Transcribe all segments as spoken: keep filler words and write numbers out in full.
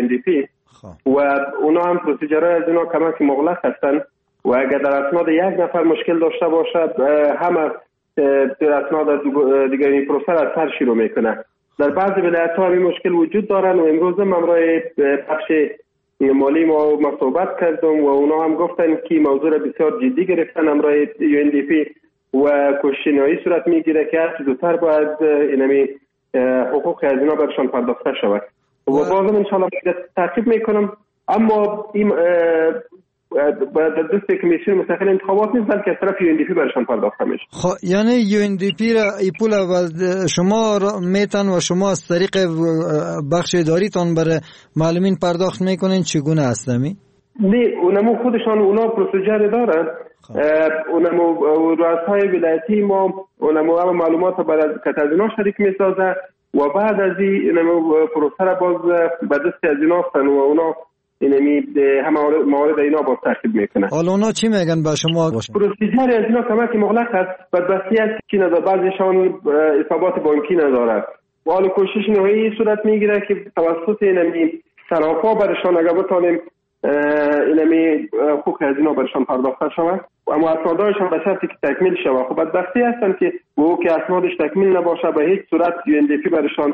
دی پی و اونا هم پروسیجرهای از اینا کمک مغلق هستن و اگر در اسناد یک نفر مشکل داشته باشد همه در اسناد دیگر این پروسه از سر شروع میکنه. در بعضی ولایت‌ها این مشکل وجود دارن و امروز هم امروز بخش مالی ما صحبت کردم و اونا هم گفتن که موضوع را بسیار جدی گرفتن امروز یو ان دی پی و کوشش‌های صورت میگیره که هر چه زودتر باید اینمی حقوق از اینا برشان پرداخته شود و بازم انشاءالله تعقیب میکنم. اما این باید دست کمیسیون مستقل انتخابات نیست بلکه از طرف یو ان دی پی برشان پرداخته میشه. خب یعنی یو ان دی پی را ای پول شما میتن و شما از طریق بخش اداریتان برای معلمین پرداخت میکنین چگونه است نمی؟ نه اونمو خودشان اونا پروسیجر دارن. اونمو رؤسای ولایتی ما اونمو هم معلومات برای کتازینا شریک میسازه و بعد از این اونمو پروسه را باز به دست از اینا هستن و اونا اینمی همه موارد اینا باز ترتیب میکنه. حالا اونا چی میگن با شما؟ پروسیجر از اینا کمک مغلق است بدبختی است که نداره بعضیشان حسابات بانکی ندارد و حالا کوشش نهایی صورت میگیره که توسط اینمی صرافا برشان اگر بتانیم اینمی حقوق از اینا برشان پرداخته شود اما اسنادشان به شرطی که تکمیل شود. خب بدبختی هستن که او که اسنادش تکمیل نباشه به هیچ صورت یو ان دی پی برشان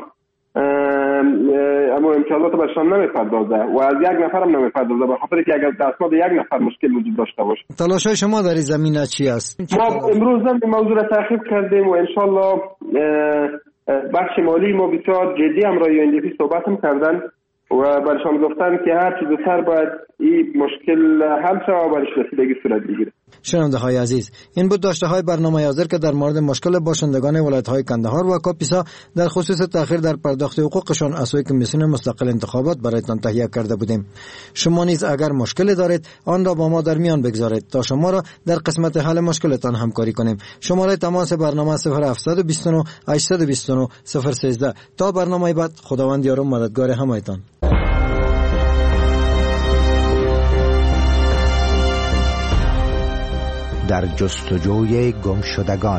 اما امتیازات برشان نمیپردازه و از یک نفر هم نمیپردازه به خاطر که اگر اسناد یک نفر مشکل وجود داشته باشه. تلاش‌های شما در این زمینه چی است؟ ما امروز هم این موضوع را تعقیب کردیم و انشالله بخش مالی ما بسیار جدی هم را یو ان دی پی صحبت هم کردن و برشان گفتن که هر چیز زودتر باید این مشکل حل شود و برش رسیدگی صورت بگیره. شنونده های عزیز، این بود داشته های برنامه حاضر که در مورد مشکل باشندگان ولایت های کندهار و کاپیسا در خصوص تأخیر در پرداخت حقوقشان از سوی کمیسیون مستقل انتخابات برایتان تهیه کرده بودیم. شما نیز اگر مشکلی دارید آن را با ما در میان بگذارید تا شما را در قسمت حل مشکلتان همکاری کنیم. شماره تماس برنامه صفر هفت دو نه هشت دو نه صفر یک سه. تا برنامه بعد خداوند یار و مددگار همایتان. در جستجوی گمشدگان.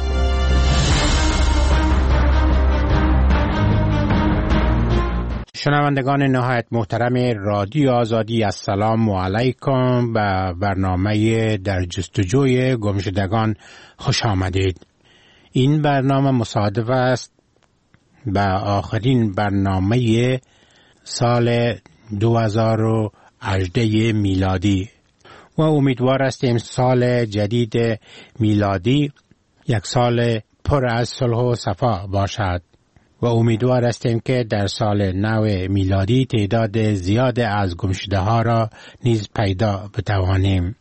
شنوندگان نهایت محترم رادیو آزادی، السلام علیکم. به برنامه در جستجوی گمشدگان خوش آمدید. این برنامه مصادف است به آخرین برنامه سال دو هزار و هجده میلادی و امیدوار هستیم سال جدید میلادی یک سال پر از صلح و صفا باشد و امیدوار هستیم که در سال نو میلادی تعداد زیاد از گمشده ها را نیز پیدا بتوانیم.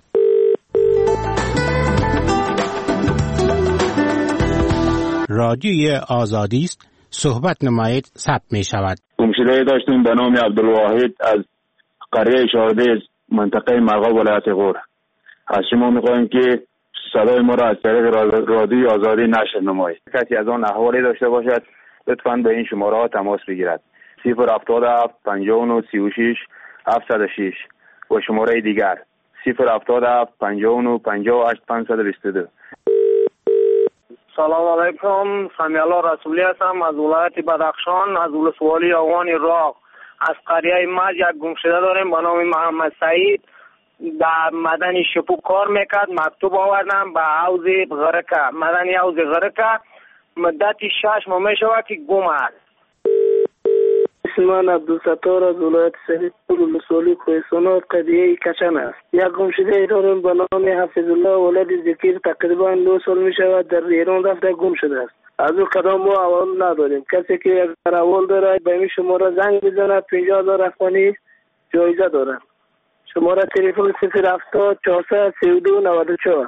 رادیوی آزادی است، صحبت نمایید، ثبت می شود. گمشده داشتیم به نام عبدالواحد از قریه شارده منطقه مرغاب ولایت غور. از شما می‌خواهیم که صدای ما را از طریق رادیوی آزادی نشر نمایید. کسی از آن احوالی داشته باشد لطفاً به این شماره ها تماس بگیرد. صفر هفتاد و هفت پنجاه و نه سی و شش هفتصد و شش و شماره دیگر صفر هفتاد و هفت پنجاه و نه پنجاه و هشت پانصد و بیست و دو. سلام علیکم. سمی الله رسولی هستم از ولایت بدخشان، از ولسوالی آوان راغ. از قریه مج یک گمشده داریم به نام محمد سعید، در مدنی شپو کار میکرد. مکتوب آوردم به حوض غرقه، مدنی حوض غرقه، مدتی شش ماه میشود که گم است. من عبدالستار از ولایت سعید ولسوالی کوهستان قریه کچن است. یک گمشده داریم به نام حفظ الله ولد ذکیر، تقریبا دو سال میشود در ایران رفته گم شده است. از اون قدم ما اول نداریم. کسی که اگر اول داره به این شماره زنگ بزنه، پنجاه هزار افغانی جایزه داره. شماره تلفن صفر هفتاد چهارصد سی و دو نود و چهار.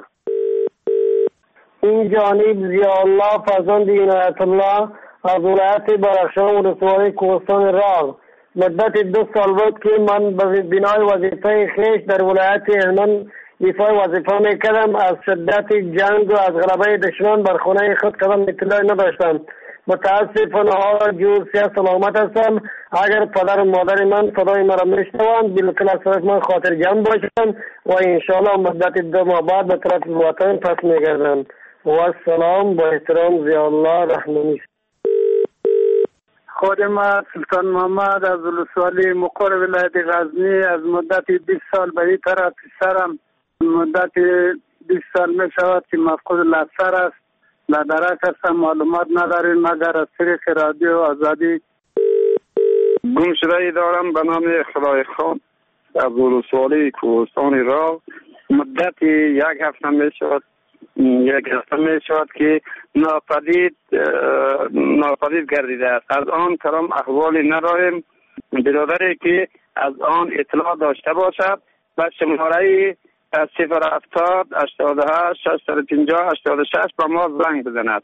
این جانب ضیاءالله فرزند عنایت الله از ولایت بدخشان ولسوالی کوهستان راغ. مدت دو سال بود که من به بنای وظیفه خویش در ولایت هلمند دفاع وظیفه میکردم. از شدت جنگ و از غلبه دشمن بر خانه خود قدم اطلاع نداشتم. متاسفانه حال جور سیاه سلامت هستم. اگر پدر و مادر من صدای مرا میشنوند بالکل از طرف من خاطر جمع باشند و انشاءالله مدت دو ماه بعد به طرف وطن پس میگردم. و السلام، با احترام، ضیاءالله رحمانی. خود ما سلطان محمد از ولسوالی مقر ولایت غزنی از مدت بیست سال به این طرف پسرم مدت بیست سال می شود که مفقود الابصر است. در درک هستم، معلومات نداریم مگر از طریق رادیو آزادی. گم شده دارم به نام خدای خان از ولسوالی کوهستان راه. مدت یک هفته می شود یک هفته می شود که ناپدید ناپدید گردیده است. از آن کرم احوالی نداریم. برادری که از آن اطلاع داشته باشد و شماره صفر هفتاد هشتاد و هشت ششصد و پنجاه هشتاد و شش به ما زنگ بزند.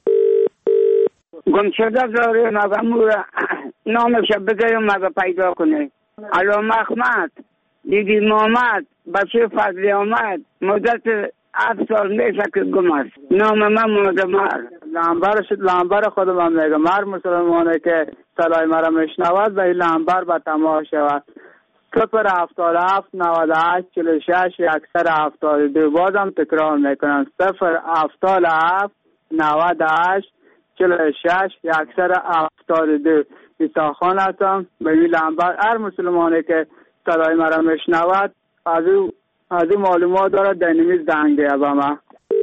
گم شده داره مگم نامش بگه مگه پیدا کنه. علامه احمد دیدی محمد بچه فضلی آمد مدت هفت سال میشه که گم است. نام من مادمر لنبر شد. لنبر خودم هم میگم هر مسلمانه که صدای مرا میشنود به این لنبر به تماس شود. صفر هفتاد هفت نود و هشت چهل و شش یکصد و هفتاد و دو. بازم تکرار میکنم صفر هفتاد هفت نود و هشت چهل و شش یکصد و هفتاد و دو. عیسی خان هستم. به این لنبر هر مسلمانه که صدای مرا میشنود از او از این معلومات داره دینمیز دنگه با ما.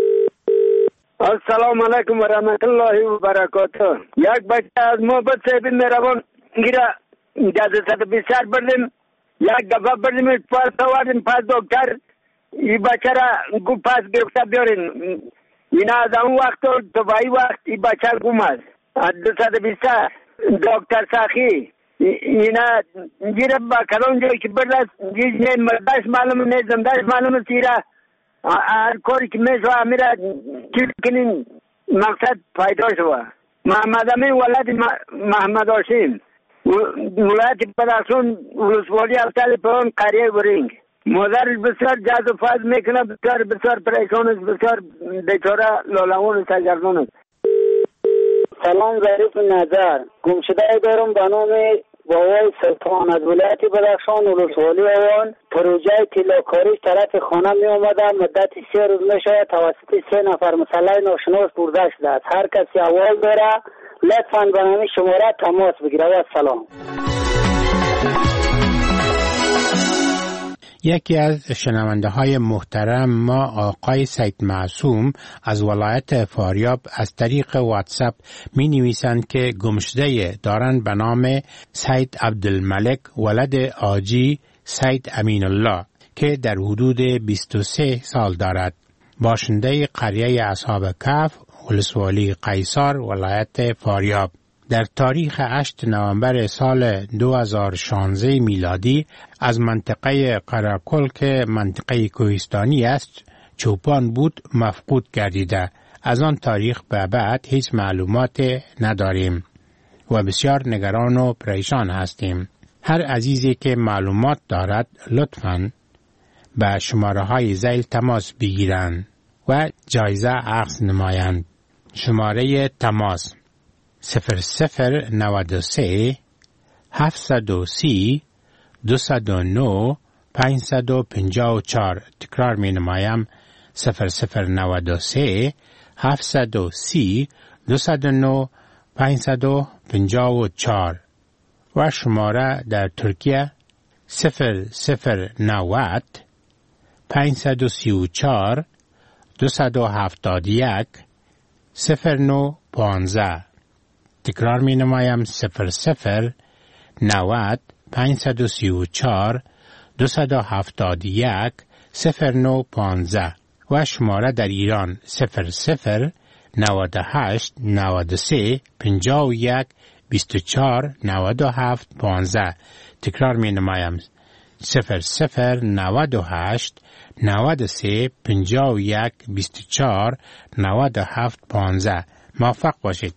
السلام علیکم و رحمت الله و برکاته. یک بچه از محبت صاحب مهربان گیره اجازه صد بیسر بردیم. یک دفعه بردیم پس آوردیم پس دکتر این بچه را گو پس گرفته بیارین. اینا از اون وقت تو بایی وقت این بچه گم است. از دو صد بیسر دکتر ساخی اینا گیره با کلان جایی که برد نه مردش معلوم نه زندش معلوم سیره هر کاری که میشوه امیره چیز کنین مقصد پیدا شوه. محمد امین ولد محمد هاشم ولایت بدخشان ولسوالی افتال پران قریه ورینگ. مادرش بسیار جز و فاز میکنه بسیار بسیار پریشان است بسیار بیچاره لالوان سرگردان است. سلام ظریف نظر. گم شده دارم به نام بابای سلطان از ولایت بدخشان ولسوالی اوان. پروژه طلاکاریش طرف خانه می آمده مدت سه روز می شود توسط سه نفر مسلح ناشناس برده شده است. هر کسی احوال داره لطفاً به نام شماره تماس بگیره و سلام. یکی از شنونده های محترم ما آقای سید معصوم از ولایت فاریاب از طریق واتساپ می نویسند که گمشده دارند به نام سید عبدالملک ولد آجی سید امین الله که در حدود بیست و سه سال دارد. باشنده قریه اصحاب کهف ولسوالی قیصر ولایت فاریاب. در تاریخ هشتم نوامبر سال دو هزار و شانزده میلادی از منطقه قراکل که منطقه کوهستانی است چوپان بود مفقود گردیده. از آن تاریخ به بعد هیچ معلومات نداریم و بسیار نگران و پریشان هستیم. هر عزیزی که معلومات دارد لطفاً به شماره های ذیل تماس بگیرند و جایزه اخذ نمایند. شماره تماس صفر صفر نود و سه هفتصد و سی دویست و نه پانصد و پنجاه و چهار. تکرار می نمایم صفر صفر نود و سه هفتصد و سی دویست و نه پانصد و پنجاه و چهار. و شماره در ترکیه صفر صفر نود پانصد و سی و چهار دویست و هفتاد و یک صفر نه پانزده. تکرار می نمایم صفر صفر نود پانصد و سی و چهار دویست و هفتاد و یک صفر نه پانزده. و شماره در ایران صفر صفر نود و هشت نود و سه پنجاه و یک بیست و چهار نود و هفت پانزده. تکرار می نمایم صفر صفر نود و هشت نود و سه پنجاه و یک بیست و چهار نود و هفت پانزده. موفق باشید.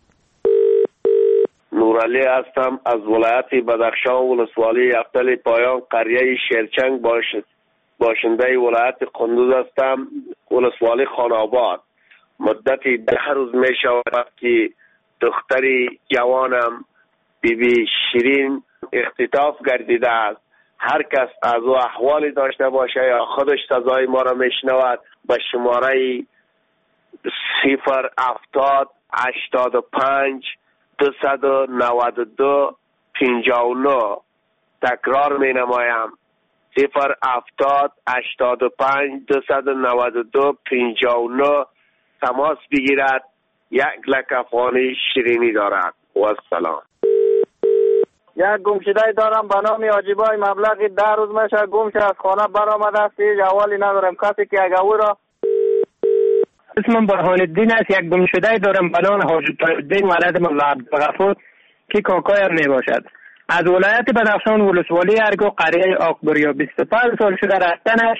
نورعلی هستم از ولایت بدخشان ولسوالی افتال پایان قریه شیرچنگ باشد. باشنده ولایت قندوز هستم ولسوالی خاناباد. مدتی ده روز می شود که دختری جوانم بی بی شیرین اختطاف گردیده است. هر کس از او احوالی داشته باشه یا خودش صدای ما را میشنود به شماره صفر هفتاد هشتاد و پنج دویست و نود و دو پنجاه و نه. تکرار می نمایم صفر هفتاد هشتاد و پنج دویست و نود و دو پنجاه و نه تماس بگیرد. یک لک افغانی شیرینی دارد. و السلام. یک گمشده دارم به نام حاجیبای مبلغی ده روز میشه گم شده از خانه برآمده است. هیچ احوالی ندارم. کسی که اگه او را اسمم برهان الدین است. یک گمشده دارم به نام حاجی الدین ولد مولا عبدالغفور که کاکایم می باشد. از ولایت بدخشان ولسوالی ارگو قریه آقبریا بیست و پنج سال شده رفتنش.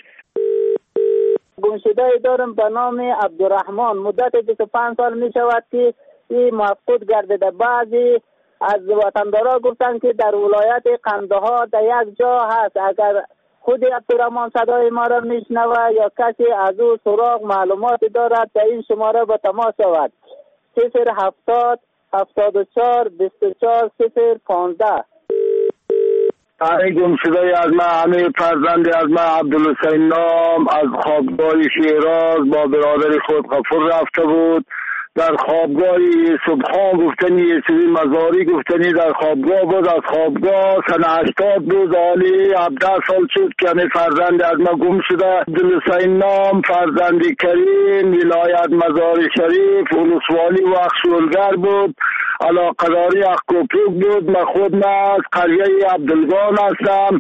گمشده دارم به نام عبدالرحمن مدت بیست و پنج سال می شود که این مفقود گردیده. بعضی از وطندارا گفتن که در ولایت قندهار در یک جا هست. اگر خود عبدالرحمن صدای ما را میشنوه یا کسی از او سراغ معلومات دارد در این شماره با تماس شود. صفر هفتاد هفتاد و چهار بیست و چهار صفر پانزده. ای گمشده از من همه فرزند از من عبدالحسین نام از خوابگاه شیراز با برادر خود غفور رفته بود. در خوابگاه صبحان گفتنی یسوی مزاری گفتنی در خوابگاه بود. از خوابگاه سنه هشتاد بود. حالی هفده سال شد که همه فرزند از من گم شده. عبدالحسین نام فرزند کریم ولایت مزار شریف ولسوالی و اخشولگر بود. علاقداری اخکوپیک بود. من خود من از قریه عبدالگان هستم.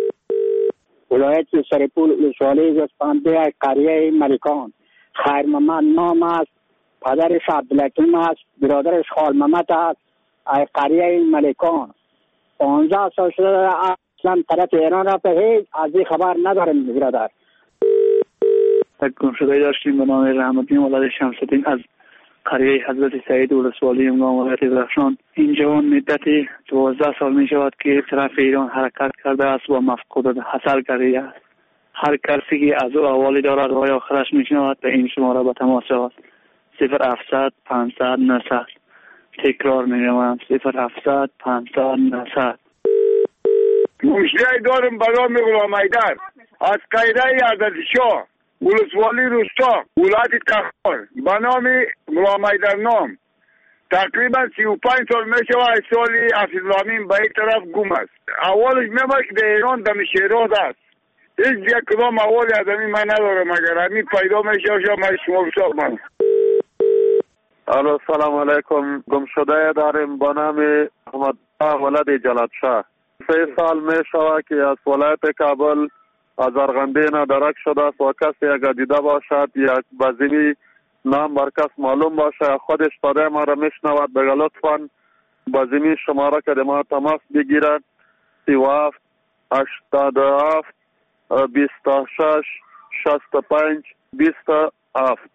ولایت سرپول ولسوالی گسپانده قریه ملکان. خیر محمد نام است. پدرش عبدالحکیم است. برادرش خال محمد است. از قریه ملکان. پانزده سال شده اصلا طرف ایران رفته. هیچ از این خبر ندارم برادر. یک گمشده داشتیم به نام رحمتین ولد شمس‌الدین از قریه حضرت سعید ولسوالی امگان ولایت بدخشان. این جوان مدتی دوازده سال می شود که طرف ایران حرکت کرده است و مفقود حاصل کرده است. هر کسی که از او احوالی دارد و یا آخرش می شنود به این شماره با تماس شود. صفر هفتصد پانصد نهصد. تکرار می نمایم صفر هفتصد پانصد نهصد. گمشده دارم به نام غلام حیدر از قریه عزتشاه ولسوالی روستا ولایت تخار به نام غلام حیدر نام. تقریبا سی و پنج سال می شود سالی حفیظالامین به این طرف گم است. اولش می باید که در ایران دم شیراز است. هیچ یک کدام احوالی از همین من ندارم. اگر همین پیدا می شود من شما بساق من. الو سلام علیکم. گمشده داریم به نام احمد ولد جلالشاه. سه سال می شود که از ولایت کابل از ارغندین درک شده است و کسی اگر دیده باشد یک بزیمی نام بر کس معلوم باشه خودش صدای ما را میشنود بگه لطفا بزیمی شماره که ما تماس بگیرد سی و هفت هشتاد و هفت بیست و شش شصت و پنج بیست و هفت.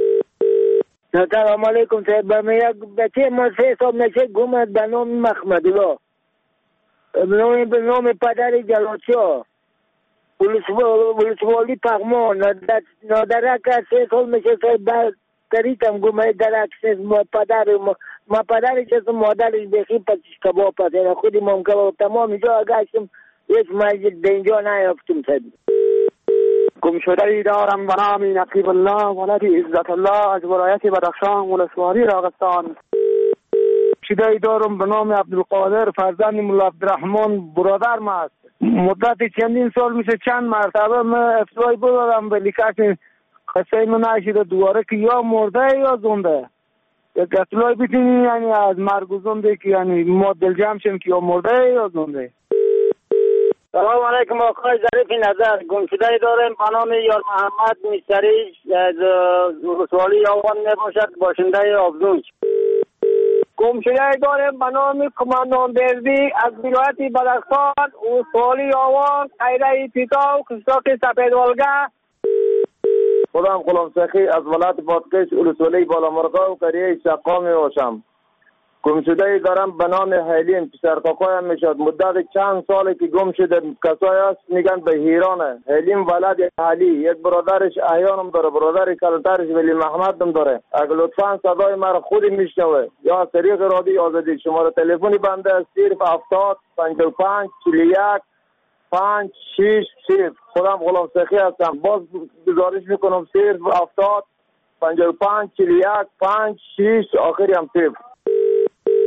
سلام علیکم صاحب. من یک بچه ما سه سال میشه گم به نام محمدالله به نام پدر جلالشاه ولسوالی پغمان نادرک سه سال میشه صاحب. تریتم گمه درک سه پدر ما پدرش هست مادرش بخی پسش کباب پسه خودی مام کباب تمام اینجا اگشتم هیچ مسجد به اینجا نیافتم صاحب. گمشده دارم به نام نقیب الله ولد عزت الله از ولایت بدخشان ولسوالی راغستان. گمشده دارم به نام عبدالقادر فرزند مولا عبدالرحمن برادرم است. مدت چندین سال میشه چند مرتبه من افترای بودم ولی کسی قصه من نشیده دوباره که یا مرده یا زنده. یک اطلاعی بتونی یعنی از مرگ و زنده که یعنی ما دل جمع شیم که یا مرده یا زنده. سلام علیکم آقای ظریف نظر. گمشده دارم به نام یار محمد مستری از ولسوالی آوان نباشد باشنده آبزوج. گمشده دارم به نام کماندان بردی از ولایت بدخشان ولسوالی آوان قریه پیتا و خشتاق سپیدوالگه. خودم غلام سخی از ولایت بادغیس ولسوالی بالامرغا و قریه شقا می باشم. گمشده دارم به نام حلیم پسر کاکایم میشد. مدت چند ساله که گم شده. کسایی هست میگن به ایرانه. حلیم ولد علی یک برادرش احیانم داره برادر کلترش ولی محمد هم داره. اگر لطفا صدای مرا خودی میشنوه یا طریق رادیو آزادی شماره تلفنی بنده است صفر هفتاد پنجاه و پنج چهل و یک پنج شش صفر. خودم غلام سخی هستم. باز گزارش میکنم صفر هفتاد پنجاه و پنج چهل و یک پنج شش آخری هم صفر.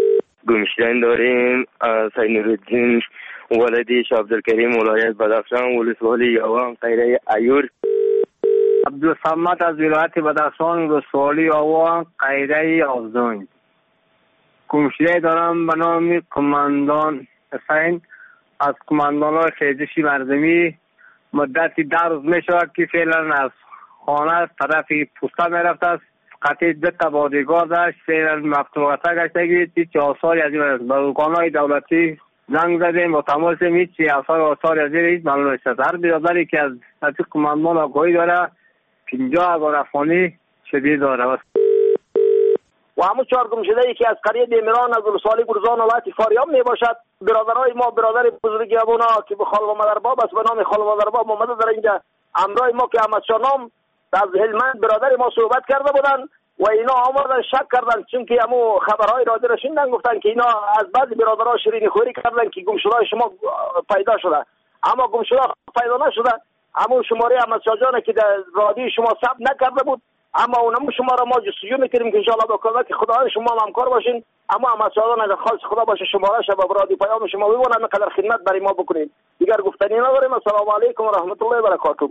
گمشدن داریم سید نورالدین ولدی شاه عبدالکریم ولایت بدخشان ولسوالی یاوان قریه ایور. عبدالصمد از ولایت بدخشان ولسوالی یاوان قریه آوزون. گمشده دارم به نام کماندان حسین از کماندان‌های خیزشی مردمی. مدتی ده روز می شود که فعلا از خانه طرف پوسته می رفت است. قطعی دو تا بادیگار داشت. فعلا مفتوحاته گشته گید چه آثاری از این است. به ارگان‌های دولتی زنگ زدیم و تماس می چه آثار آثاری از این معلوم است. هر برادری که از از کماندان آگاهی داره پنجاه هزار افغانی شدید داره. و همون چهار گمشده ای که از قریه دیمران از ولسوالی گرزان ولایت فاریاب می باشد. برادرای ما برادر بزرگی ابونا که به خالو مادرباب است به نام خالو مادرباب اومده در اینجا همراه ما که احمد شاه نام از هلمند برادر ما صحبت کرده بودن و اینا آمدن شک کردن چون که همو خبرهای رادیو را شنیدن گفتن که اینا از بعضی برادرها شیرینی خوری کردن که گمشده شما پیدا شده اما گمشده پیدا نشده. همون شماره احمد شاه جان که در رادیو شما ثبت نکرده بود اما اونم شما را ما جستجو میکنیم که انشاءالله با کمک خدا شما هم همکار باشین. اما احمد شاه جان اگر خواست خدا باشه شماره شب با رادیو پیام شما ببونن اینقدر خدمت برای ما بکنید. دیگر گفتنی نداریم. السلام علیکم و رحمت الله و برکاته.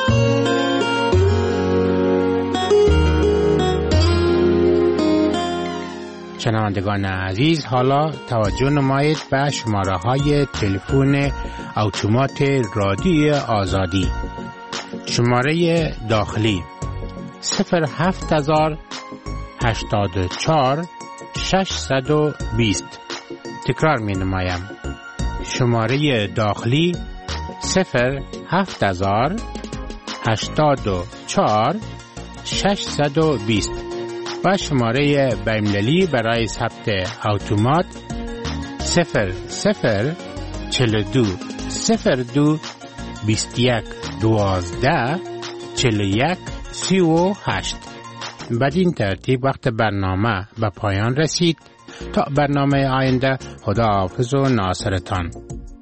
شنوندگان عزیز، حالا توجه نمایید به شماره های تلفن اتومات رادیو آزادی. شماره داخلی صفر هفت هزار هشتاد و چهار ششصد و بیست. تکرار می نمایم. شماره داخلی صفر هفت هزار هشتاد و چهار ششصد و بیست و شماره بین‌المللی برای ثبت اتومات صفر صفر چهل و دو صفر دو بیست و یک دوازده چهل و یک سی و هشت. بدین ترتیب وقت برنامه به پایان رسید. تا برنامه آینده، خدا حافظ و ناصرتان.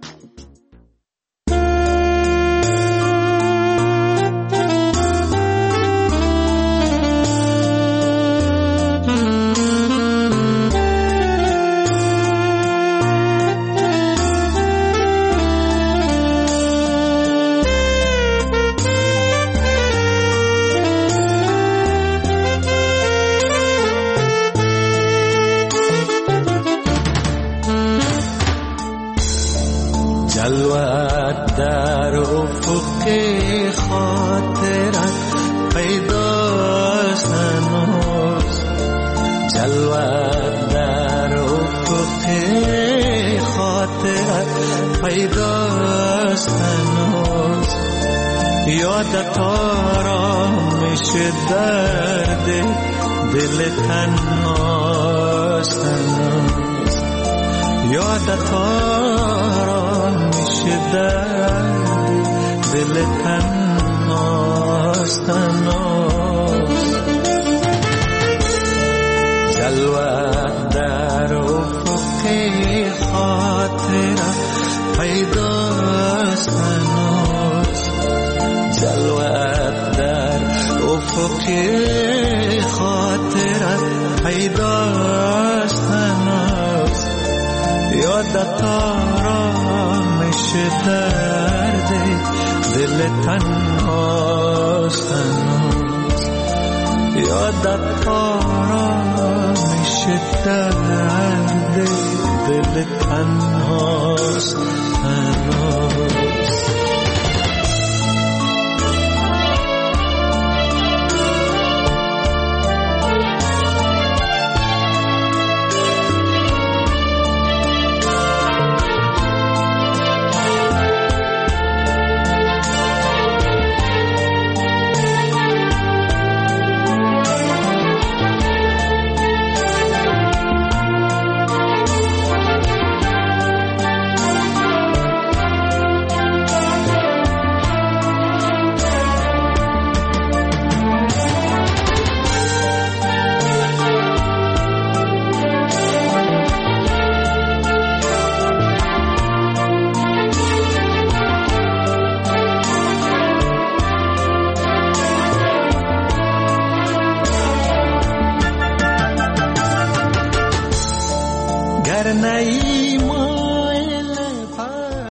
یادت آرامش درد دل تنهاست هنوز. یادت آرامش درد دل تنهاست هنوز. جلوه در افق خاطرم پیداست هنوز. جلوه در افق خاطرت پیداست هنوز. یادت آرامش درد دل تنهاست هنوز. یادت آرامش درد دل تنهاست هنوز.